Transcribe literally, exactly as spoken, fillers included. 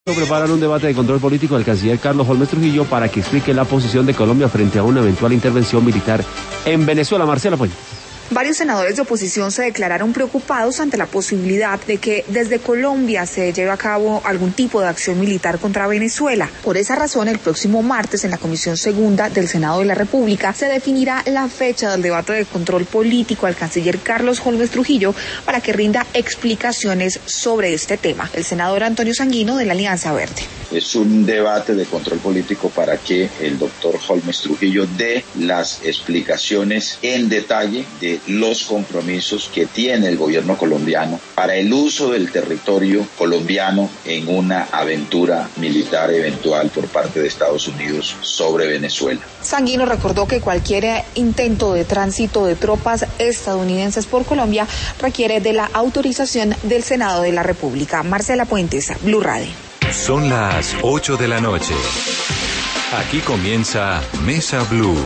Preparan un debate de control político al canciller Carlos Holmes Trujillo para que explique la posición de Colombia frente a una eventual intervención militar en Venezuela. Marcela Fuentes. Varios senadores de oposición se declararon preocupados ante la posibilidad de que desde Colombia se lleve a cabo algún tipo de acción militar contra Venezuela. Por esa razón, el próximo martes en la Comisión Segunda del Senado de la República se definirá la fecha del debate de control político al canciller Carlos Holmes Trujillo para que rinda explicaciones sobre este tema. El senador Antonio Sanguino de la Alianza Verde. Es un debate de control político para que el doctor Holmes Trujillo dé las explicaciones en detalle de los compromisos que tiene el gobierno colombiano para el uso del territorio colombiano en una aventura militar eventual por parte de Estados Unidos sobre Venezuela. Sanguino recordó que cualquier intento de tránsito de tropas estadounidenses por Colombia requiere de la autorización del Senado de la República. Marcela Puentes, Blue Radio. Son las ocho de la noche. Aquí comienza Mesa Blue.